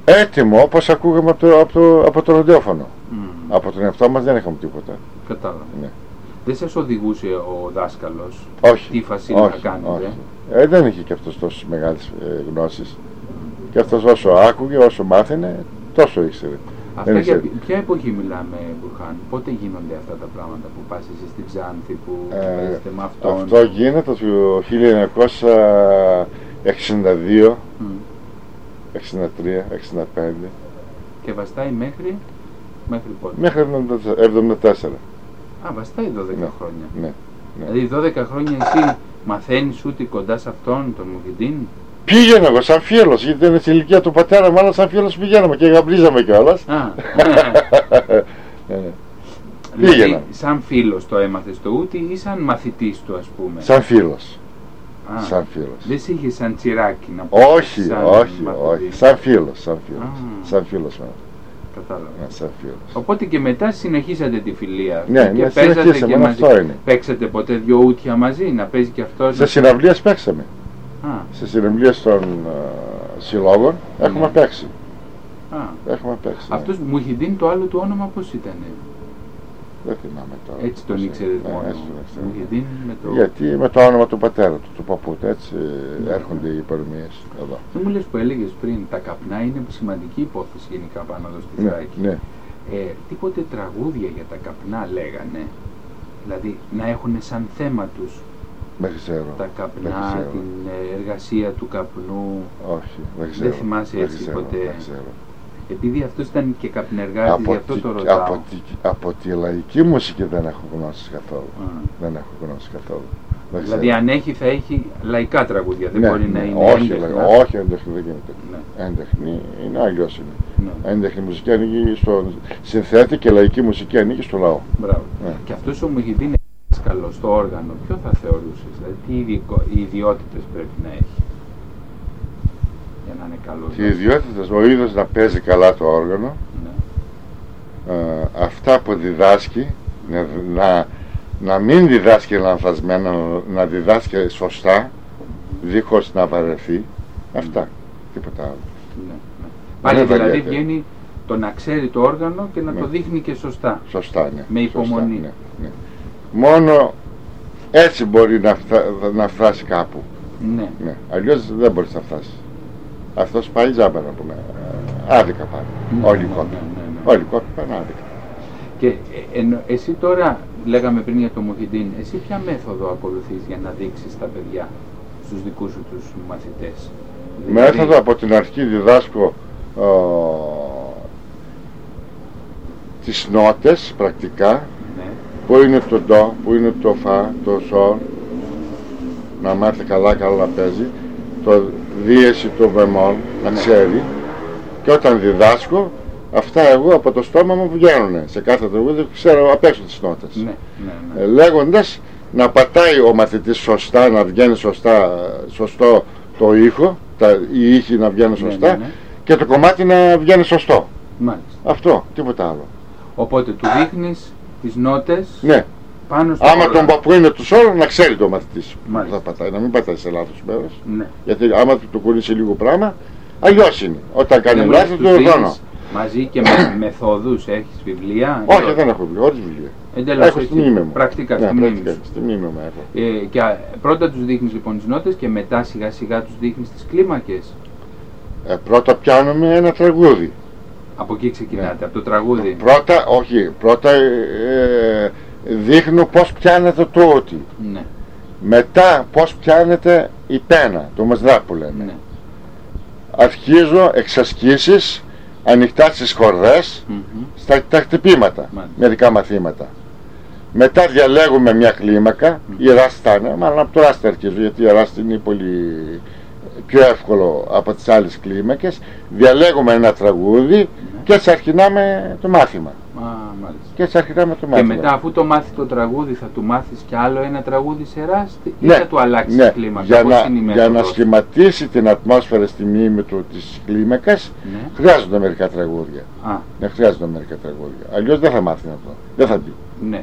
έτοιμο όπως ακούγαμε από το ραδιόφωνο. Από τον εαυτό μας δεν είχαμε τίποτα. Κατάλαβα. Ναι. Δεν σας οδηγούσε ο δάσκαλος? Όχι. Τι φασίλα θα κάνετε? Όχι. Δεν είχε και αυτός τόσες μεγάλες γνώσεις. Και αυτός όσο άκουγε, όσο μάθαινε, τόσο ήξερε. Αυτά για ποια εποχή μιλάμε, Μπουρχάν? Πότε γίνονται αυτά τα πράγματα που πας εσύ στη Ξάνθη, που παίζετε με αυτόν? Αυτό γίνεται το 1962, 63, 65. Και βαστάει μέχρι πότε? Μέχρι 74. Α, βαστάει 12 χρόνια. Ναι. Δηλαδή 12 χρόνια εσύ μαθαίνεις ούτε κοντά σε αυτόν τον Μουχιντίν? Πήγαινα εγώ σαν φίλος, γιατί ήταν στην ηλικία του πατέρα μου, αλλά σαν φίλος πηγαίναμε και γαμπρίζαμε κιόλας. Πήγαινα. Δηλαδή, σαν φίλος το έμαθες το ούτι ή σαν μαθητής του, ας πούμε? Σαν φίλος. Σαν φίλος. Δεν σε είχε σαν τσιράκι να πω? Όχι. Σαν φίλος. Σαν φίλος. Κατάλαβα. Σαν φίλος. Οπότε και μετά συνεχίσατε τη φιλία. Ναι, και συνεχίσαμε, και μαζί. Αυτό είναι. Παίξατε ποτέ δυο ούτια μαζί, να παίζει και αυτός? Σε συναυλίες παίξαμε. Σε συναυλίες των συλλόγων έχουμε παίξει. Έχουμε παίξει. Αυτός Μουχιντίν, το άλλο του όνομα πώς ήταν? Δεν θυμάμαι τώρα. Έτσι τον ήξερες μόνο? Μουχιντίν με το... Γιατί με το όνομα του πατέρα του παππού, έτσι έρχονται οι παρομοίες εδώ. Δεν μου λες που έλεγες πριν, τα καπνά είναι σημαντική υπόθεση γενικά πάνω εδώ στη Θράκη. Ναι. Τίποτε τραγούδια για τα καπνά λέγανε? Δηλαδή να έχουν σαν θέμα τους δεν ξέρω. Τα καπνά, την εργασία του καπνού? Όχι, δεν ξέρω. Δεν θυμάσαι έτσι ποτέ? Επειδή αυτός ήταν και καπνεργάτης, γι' αυτό το ρωτάω. Από τη λαϊκή μουσική δεν έχω γνώσεις καθόλου. Δεν έχω γνώσεις καθόλου. Δηλαδή αν έχει, θα έχει λαϊκά τραγούδια, δεν μπορεί να είναι έντεχνα? Όχι, έντεχνη δεν γίνεται. Έντεχνη είναι αλλιώς είναι. Έντεχνη μουσική ανήκει στον συνθέτη και λαϊκή μουσική ανήκει στο λαό. Μπράβο. Και αυτός ο Μουχιντίν καλό στο όργανο, ποιο θα θεωρούσες? Δηλαδή τι ιδιότητες πρέπει να έχει για να είναι καλό? Τι ιδιότητες? Ο ίδιος να παίζει καλά το όργανο, αυτά που διδάσκει να μην διδάσκει λανθασμένα, να διδάσκει σωστά, δίχως να βαρεθεί. Αυτά, τίποτα άλλο. Πάλι δηλαδή βγαίνει το να ξέρει το όργανο και να το δείχνει και σωστά. Σωστά, ναι. Με υπομονή. Ναι. Μόνο έτσι μπορεί να φτάσει κάπου. Ναι. Αλλιώς δεν μπορείς να φτάσει. Αυτός πάει τζάμπα, να πούμε. Άδικα πάνε. Όλοι οι κόποι. Όλοι οι κόποι πάνε άδικα. Και εσύ τώρα, λέγαμε πριν για το Μουχιντίν, εσύ ποια μέθοδο ακολουθείς για να δείξεις τα παιδιά, στους δικούς σου τους μαθητές? Μέθοδο από την αρχή διδάσκω τις νότες πρακτικά. Πού είναι το ντο, πού είναι το φα, το σο, να μάθει καλά να παίζει, το δίεση, το βεμόλ, να ξέρει. Και όταν διδάσκω, αυτά εγώ από το στόμα μου βγαίνουν. Σε κάθε τραγούδι ξέρω απ' έξω τις νότες. Λέγοντας να πατάει ο μαθητής σωστά, να βγαίνει σωστό το ήχο, οι ήχοι να βγαίνουν σωστά και το κομμάτι να βγαίνει σωστό. Αυτό, τίποτα άλλο. Οπότε του δείχνεις τις νότες. Ναι. Άμα τον παππού είναι του σόλου, να ξέρει το μαθητής θα πατάει, να μην πατάει σε λάθος μέρος. Γιατί άμα του κουνήσει λίγο πράγμα, αλλιώς είναι. Όταν κάνει λάθος, το ορθώνω. Μαζί και με μεθόδους έχεις βιβλία? Όχι, δεν έχω βιβλία, όχι βιβλία. Εντελώς, έχω στη μνήμη μου. Πρακτικά στη μνήμη σου. Στη μνήμη μου έχω. Και πρώτα τους δείχνεις λοιπόν τις νότες και μετά σιγά σιγά τους δείχνεις τις κλίμακες? Πρώτα πιάνουμε ένα τραγούδι. Από εκεί ξεκινάτε, από το τραγούδι? Πρώτα δείχνω πώς πιάνεται το ότι. Μετά πώς πιάνεται η πένα, το μασδά που λένε. Αρχίζω εξασκήσεις ανοιχτά στις χορδές, στα χτυπήματα, μερικά μαθήματα. Μετά διαλέγουμε μια κλίμακα, η ράστη είναι, μάλλον από το ράστη αρχίζω, γιατί η ράστη είναι πολύ πιο εύκολο από τις άλλες κλίμακες. Διαλέγουμε ένα τραγούδι και έτσι αρχινάμε το μάθημα. Και μετά αφού το μάθει το τραγούδι, θα του μάθεις και άλλο ένα τραγούδι σε ράστη ή θα του αλλάξεις κλίμακα? Για να σχηματίσει την ατμόσφαιρα στη μνήμη του της κλίμακας, χρειάζονται μερικά τραγούδια. Αλλιώς δεν θα μάθει αυτό. Δεν θα μπει.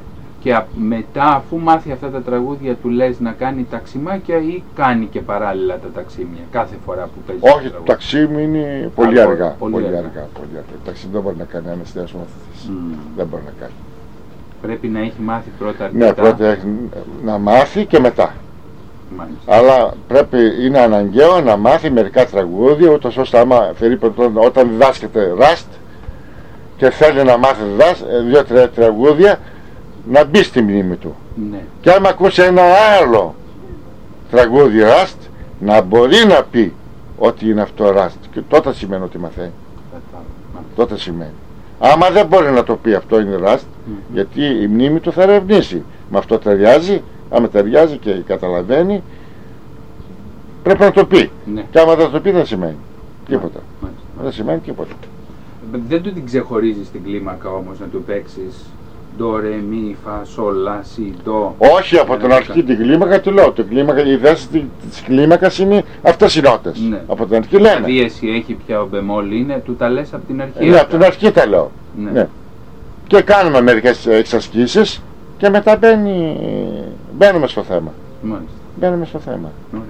Και μετά, αφού μάθει αυτά τα τραγούδια, του λες να κάνει ταξιμάκια ή κάνει και παράλληλα τα ταξίμια κάθε φορά που παίζει? Όχι, το ταξίμι είναι πολύ αργά. Πολύ αργά. Το ταξίμι δεν μπορεί να κάνει αναστιάσιο μαθητής. Δεν μπορεί να κάνει. Πρέπει να έχει μάθει πρώτα αρκετά. Ναι, πρώτα έχει να μάθει και μετά. Μάλιστα. Αλλά είναι αναγκαίο να μάθει μερικά τραγούδια, ούτως ώστε όταν διδάσκεται ραστ και θέλει να μάθει 2-3 τραγούδια, να μπει στη μνήμη του. Ναι. Και άμα ακούσει ένα άλλο τραγούδι ραστ, να μπορεί να πει ότι είναι αυτό ραστ, και τότε σημαίνει ότι μαθαίνει. Τότε σημαίνει. Άμα δεν μπορεί να το πει αυτό είναι ραστ, γιατί η μνήμη του θα ερευνήσει. Με αυτό ταιριάζει. Άμα ταιριάζει και καταλαβαίνει, πρέπει να το πει. Ναι. Και άμα δεν το πει, δεν σημαίνει τίποτα. Δεν σημαίνει τίποτα. Δεν του την ξεχωρίζεις την κλίμακα όμως, να του παίξεις ντο, ρε, μι, φα, σολ, λα, σι, ντο? Όχι, από την αρχή την κλίμακα του λέω. Η δέση της κλίμακας είναι αυτές οι νότες. Ναι. Από την αρχή λέμε. Δηλαδή εσύ έχει πια ο μπεμόλ είναι, του τα λες από την αρχή? Ναι, από την αρχή τα λέω. Ναι. Ναι. Και κάνουμε μερικές εξασκήσεις και μετά μπαίνουμε στο θέμα. Μάλιστα. Μπαίνουμε στο θέμα. Ωραία.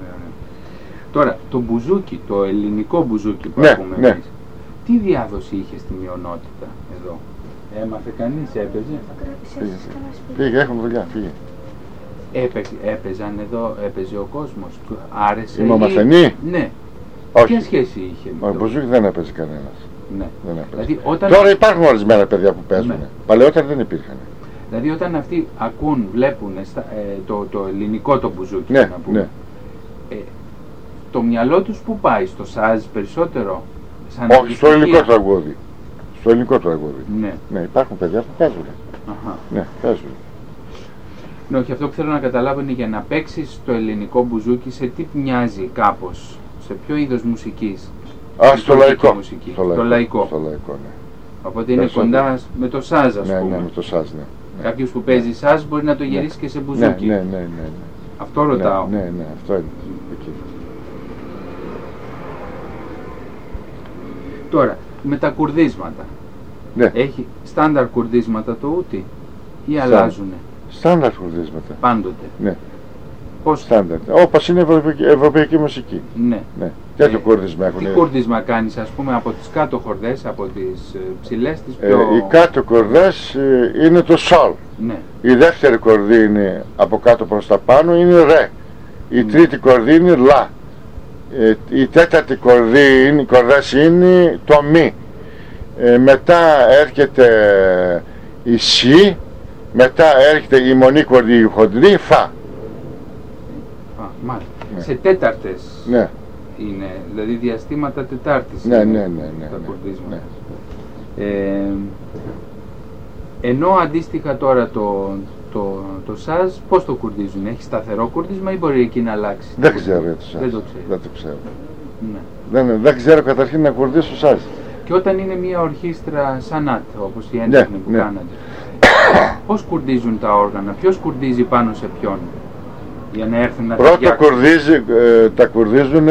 Τώρα, το μπουζούκι, το ελληνικό μπουζούκι που ακούμε εμείς, τι διάδοση είχε στη μειονότητα εδώ? Έμαθε κανείς, έπαιζε? Πήγε, έχουμε δουλειά, πήγε. Έπαιζαν εδώ, έπαιζε ο κόσμος, του άρεσε? Είμαι μαθενή? Ναι. Όχι. Ποια σχέση είχε με Ο μπουζούκι δεν έπαιζε κανένας. Ναι. Δεν έπαιζε. Δηλαδή, όταν... Τώρα υπάρχουν ορισμένα παιδιά που παίζουν. Ναι. Παλαιότερα δεν υπήρχαν. Δηλαδή όταν αυτοί ακούν, βλέπουν το ελληνικό το μπουζούκι, ναι, να πούμε, ναι. Το μυαλό τους που πάει, στο σάζ περισσότερο? Όχι, στο ελληνικό τραγούδι. Στο ελληνικό τραγούδι. Ναι. Ναι, υπάρχουν παιδιά που παίζουν. Αχα. Ναι, παίζουν. Ναι, όχι, αυτό που θέλω να καταλάβω είναι για να παίξεις το ελληνικό μπουζούκι, σε τι μοιάζει κάπως, σε ποιο είδος μουσικής? Στο λαϊκό. Μουσική. Στο λαϊκό. Στο λαϊκό, ναι. Οπότε είναι κοντά με το σάζ, ας πούμε. Ναι, με το σάζ, ναι. Κάποιος που παίζει σάζ μπορεί να το γυρίσει και σε μπουζούκι. Ναι. Αυτό ρωτάω. Ναι, αυτό είναι. Εκεί. Τώρα, με τα κουρδίσματα. Ναι. Έχει στάνταρ κουρδίσματα το ούτι ή αλλάζουνε? Στάνταρ κουρδίσματα. Πάντοτε. Ναι. Πώς? Στάνταρ. Όπως είναι η ευρωπαϊκή μουσική. Ναι. Τέτοιο κούρδισμα έχουν. Τι κούρδισμα κάνεις, ας πούμε, από τις κάτω χορδές, από τις ψηλές, τις πιο... Οι κάτω κορδές είναι το σολ. Ναι. Η δεύτερη κορδή είναι από κάτω προς τα πάνω, είναι ρε. Η τρίτη κορδή είναι λα. Η τέταρτη κορδές είναι το μη. Μετά έρχεται η σι. Μετά έρχεται η μονή κορδή, η χοντρή, φα. Μάλιστα. Ναι. Σε τέταρτες. Ναι. Είναι, δηλαδή διαστήματα τετάρτης. Ναι. Τα κουρδίσματα. Ναι. Ενώ αντίστοιχα τώρα το σάζ, πώς το κουρδίζουν? Έχει σταθερό κουρδίσμα ή μπορεί εκεί να αλλάξει? Δεν ξέρω το σάζ. Δεν το ξέρω. Ναι. Δεν ξέρω καταρχήν να κουρδίσω σάζ. Και όταν είναι μια ορχήστρα σανάτ, όπως η έντεχνη που κάνατε, πώς κουρδίζουν τα όργανα? Ποιος κουρδίζει πάνω σε ποιον? Για να έρθουν να πρώτα τα κουρδίζουν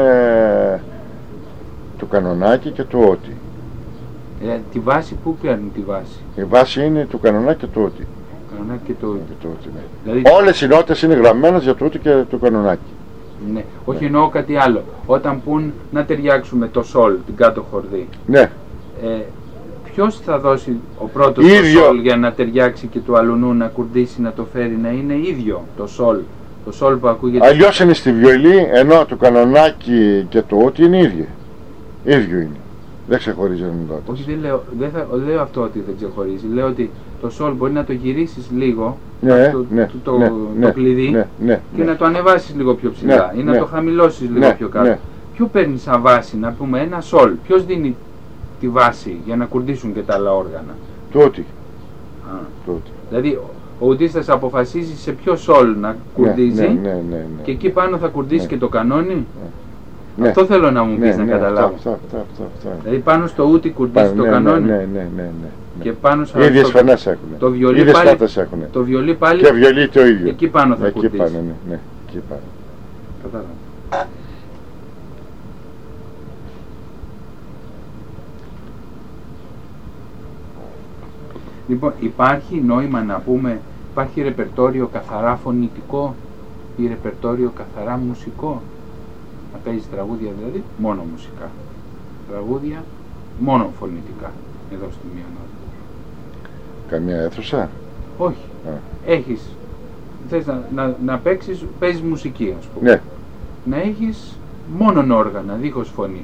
το κανονάκι και το ότι. Τη βάση πού παίρνουν τη βάση? Η βάση είναι το κανονάκι και το ότι. Κανονάκι και το ότι. Ναι. Δηλαδή... Όλες οι νότες είναι γραμμένες για το ότι και το κανονάκι. Ναι. Όχι, εννοώ κάτι άλλο. Όταν πούν να ταιριάξουμε το σολ, την κάτω χορδή. Ναι. Ποιος θα δώσει ο πρώτος το σολ για να ταιριάξει και του αλουνού να κουρδίσει, να το φέρει να είναι ίδιο το σολ? Το σολ που ακούγεται... Αλλιώς είναι στη βιολί, ενώ το κανονάκι και το ότι είναι ίδιο. Ίδιο είναι. Δεν ξεχωρίζει ο νότες. Όχι, δεν λέω αυτό ότι δεν ξεχωρίζει. Λέω ότι το σολ μπορεί να το γυρίσεις λίγο, το κλειδί, και να το ανεβάσεις λίγο πιο ψηλά ή να το χαμηλώσεις λίγο πιο κάτω. Ποιο παίρνει σαν βάση, να πούμε, ένα σολ? Ποιος δίνει τη βάση για να κουρδίσουν και τα άλλα όργανα? Το ότι. Δηλαδή ο ουδίστας αποφασίζει σε ποιο σολ να κουρδίζει και εκεί πάνω θα κουρδίσει και το κανόνι. Αυτό θέλω να μου πεις, να καταλάβω. Αυτό. Δηλαδή πάνω στο ούτι κουρδίζει το κανόνι. Και πάνω σε ίδιες φωνές έχουν. Το βιολί πάλι. Το βιολί πάλι. Και βιολί το ίδιο. Εκεί πάνω θα κουρδίσει. Εκεί πάνω. Κατάλαβα. Λοιπόν, υπάρχει νόημα να πούμε, υπάρχει ρεπερτόριο καθαρά φωνητικό ή ρεπερτόριο καθαρά μουσικό? Να παίζει τραγούδια δηλαδή μόνο μουσικά, τραγούδια μόνο φωνητικά, εδώ στη Μειονότητα. Καμία αίθουσα? Όχι. Έχεις, θες να παίζεις μουσική, ας πούμε. Ναι. Να έχεις μόνον όργανα, δίχως φωνή.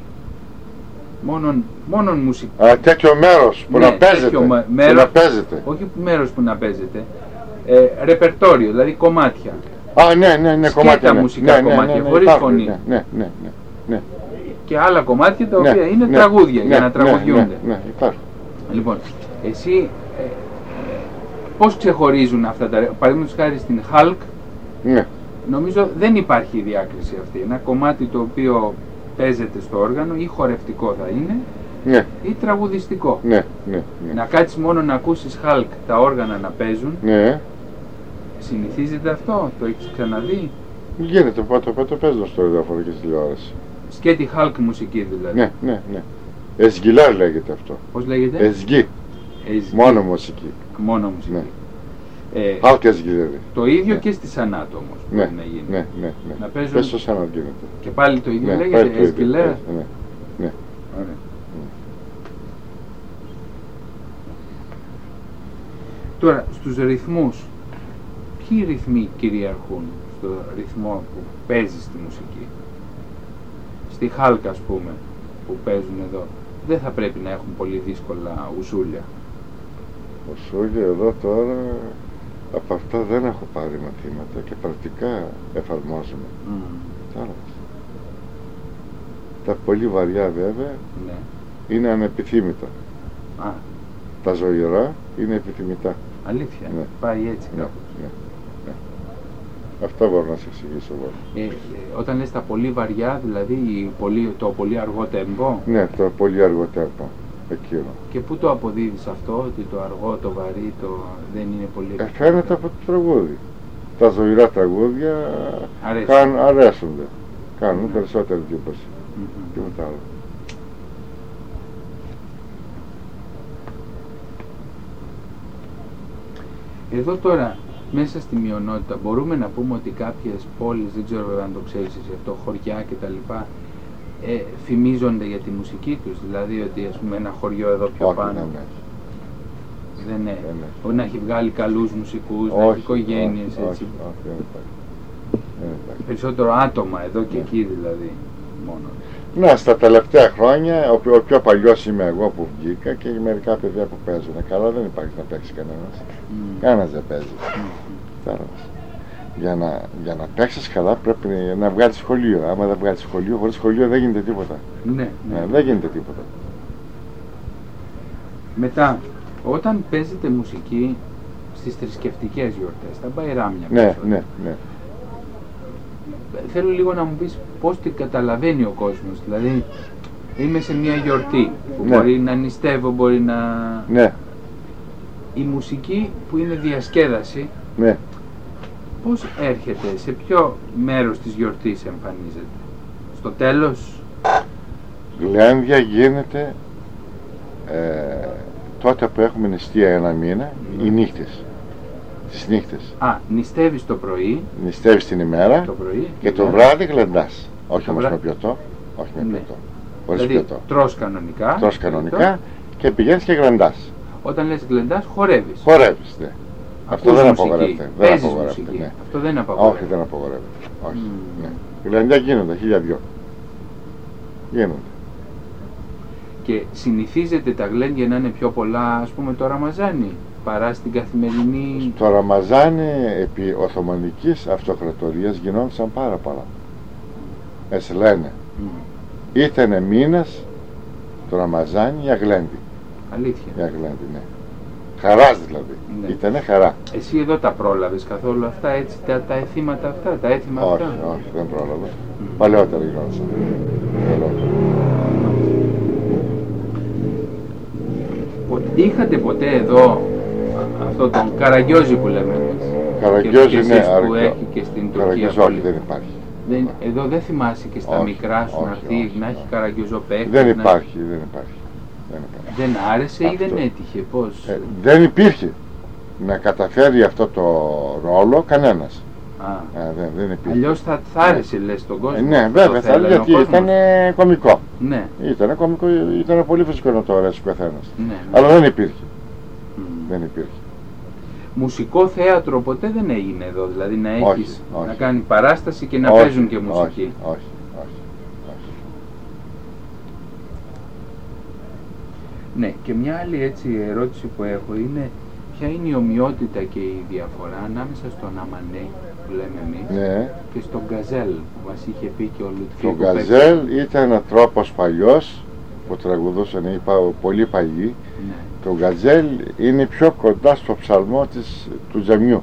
Μόνον μουσική. Τέτοιο μέρος που να παίζεται. Όχι μέρος που να παίζεται. Ρεπερτόριο, δηλαδή κομμάτια. Ναι, κομμάτια. Μουσικά κομμάτια, χωρίς φωνή. Ναι. Και άλλα κομμάτια τα οποία είναι τραγούδια, για να τραγουδιούνται. Ναι, υπάρχουν. Λοιπόν, εσύ πώς ξεχωρίζουν αυτά τα... Παραδείγματος χάρη στην Hulk, νομίζω δεν υπάρχει η διάκριση αυτή. Ένα κομμάτι το οποίο παίζεται στο όργανο ή χορευτικό θα είναι, ή τραγουδιστικό. Να κάτσεις μόνο να ακούσεις Hulk τα όργανα να παίζουν. Συνηθίζεται αυτό, το έχεις ξαναδεί? Γίνεται, πότε παίζω στο ραδιόφωνο και στη τηλεόραση. Σκέτη Hulk μουσική δηλαδή. Ναι. Εσγυλάρ λέγεται αυτό. Πώς λέγεται? Εσγύ. Μόνο μουσική. Μόνο μουσική. Hulk εσγυλάρ. Το ίδιο και στη Σανάτ όμως μπορεί να γίνει. Ναι. Να παίζουν... Πες στο Σανάτ γίνεται. Και πάλι το ίδιο λέγεται, εσγυλάρ. Ναι. Ωραία. Τώρα, στους ρυθμούς, ποιοι ρυθμοί κυριαρχούν στο ρυθμό που παίζει στη μουσική? Στη Hulk, ας πούμε, που παίζουν εδώ, δεν θα πρέπει να έχουν πολύ δύσκολα ουσούλια? Ουσούλια εδώ τώρα, από αυτά δεν έχω πάρει μαθήματα και πρακτικά εφαρμόζουμε. Τα πολύ βαριά βέβαια είναι ανεπιθύμητα. Τα ζωηρά είναι επιθυμητά. Αλήθεια, πάει έτσι κάπως. Αυτό μπορώ να σας εξηγήσω εγώ. Όταν λες τα πολύ βαριά, δηλαδή το πολύ αργό τέμπο? Ναι, το πολύ αργό τέμπο, εκείνο. Και πού το αποδίδεις αυτό, ότι το αργό, το βαρύ, δεν είναι πολύ... Φαίνεται από το τραγούδι. Τα ζωηρά τραγούδια αρέσονται. Κάνουν περισσότερη εντύπωση. Τίποτα άλλο. Εδώ τώρα, μέσα στη Μειονότητα, μπορούμε να πούμε ότι κάποιες πόλεις, δεν ξέρω αν το ξέρεις εσύ αυτό, χωριά κτλ. Φημίζονται για τη μουσική τους, δηλαδή ότι ας πούμε ένα χωριό εδώ πιο πάνω δεν είναι, να έχει βγάλει καλούς μουσικούς, να έχει οικογένειες, έτσι. Περισσότερο άτομα εδώ και εκεί δηλαδή μόνο. Ναι, στα τελευταία χρόνια, ο πιο παλιός είμαι εγώ που βγήκα και μερικά παιδιά που παίζουν. Καλά δεν υπάρχει να παίξει κανένας. Κανένας δεν παίζει. Για να παίξεις καλά πρέπει να βγάλεις σχολείο. Άμα δεν βγάλεις σχολείο, χωρίς σχολείο δεν γίνεται τίποτα. Δεν γίνεται τίποτα. Μετά, όταν παίζετε μουσική στις θρησκευτικές γιορτές, τα μπαϊράμια. Ναι. Θέλω λίγο να μου πεις πώς την καταλαβαίνει ο κόσμος. Δηλαδή, είμαι σε μια γιορτή που μπορεί να νηστεύω, μπορεί να... Η μουσική που είναι διασκέδαση, πώς έρχεται, σε ποιο μέρος της γιορτής εμφανίζεται? Στο τέλος? Γλένδια γίνεται τότε που έχουμε νηστεία ένα μήνα, οι νύχτες. Τις νύχτες. Νηστεύεις το πρωί. Νηστεύεις την ημέρα το πρωί, και το βράδυ γλεντάς. Όχι όμως με πιωτό. Όχι με πιωτό. Χωρίς πιωτό. Τρως κανονικά. Τρως κανονικά και πηγαίνεις και γλεντάς. Όταν λες γλεντάς, χορεύεις. Χορεύεις, ναι. Αυτό δεν απογορεύεται. Αυτό δεν απαγορεύεται. Όχι, δεν απογορεύεται. Όχι. Γλεντιά γίνονται, 1002. Γίνονται. Και συνηθίζεται τα γλέντια να είναι πιο πολλά, ας πούμε, το Ραμαζάνι, παρά στην καθημερινή... Στο Ραμαζάνι, επί Οθωμανικής Αυτοκρατορίας γινόντουσαν πάρα πολλά. Έτσι λένε. Ήτανε μήνας το Ραμαζάνι για γλέντι. Αλήθεια. Για γλέντι, ναι. Χαράς δηλαδή. Ήτανε χαρά. Εσύ εδώ τα πρόλαβες καθόλου αυτά, έτσι, τα εθήματα αυτά, τα έθιμα αυτά? Όχι, δεν πρόλαβα. Παλαιότερα γινόντουσαν. Είχατε ποτέ εδώ αυτό τον Καραγκιόζη που λέμε εμείς? Καραγκιόζη, ναι, που έχει και στην Τουρκία. Όχι, δεν υπάρχει. Εδώ δεν θυμάσαι και στα μικρά σου να έρθει, να έχει καραγκιόζο παίχτη? Δεν υπάρχει. Δεν άρεσε αυτό. Ή δεν έτυχε, πώς? Δεν υπήρχε να καταφέρει αυτό το ρόλο κανένας. Δεν υπήρχε. Αλλιώς θα άρεσε, λες, τον κόσμο. Ναι, βέβαια, θα άρεσε, γιατί ήταν κωμικό. Ναι. Ήταν κωμικό, ήταν πολύ φυσικό να το αρέσει ο καθένας. Ναι. Αλλά δεν υπήρχε. Δεν υπήρχε. Μουσικό θέατρο ποτέ δεν έγινε εδώ, δηλαδή να έχεις, να κάνει παράσταση και να παίζουν και μουσική. Όχι. Ναι, και μια άλλη έτσι ερώτηση που έχω είναι ποια είναι η ομοιότητα και η διαφορά ανάμεσα στον Αμανέ που λέμε εμείς και στον Γκαζέλ που μας είχε πει και ο Λουτφί. Το Γκαζέλ ήταν ένας τρόπος παλιός που τραγουδούσαν οι πολύ παλιοί. Ναι. Το Γκαζέλ είναι πιο κοντά στο ψαλμό του τζαμιού.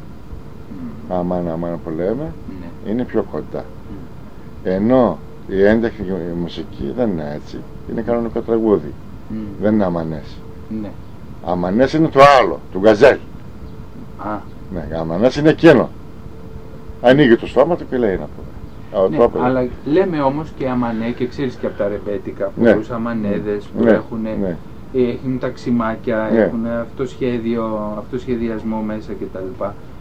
Αμάν που λέμε, είναι πιο κοντά. Ενώ η έντεχνη μουσική δεν είναι έτσι, είναι κανονικό τραγούδι. Δεν είναι αμανές. Ναι. Αμανές είναι το άλλο, του Γκαζέλ. Ναι, αμανές είναι εκείνο. Ανοίγει το στόμα του και λέει να πούμε. Ναι, αλλά λέμε όμως και αμανέ και ξέρεις και από τα ρεμπέτικα πολλούς αμανέδες που έχουν ταξιμάκια, έχουν αυτοσχεδιασμό μέσα κτλ.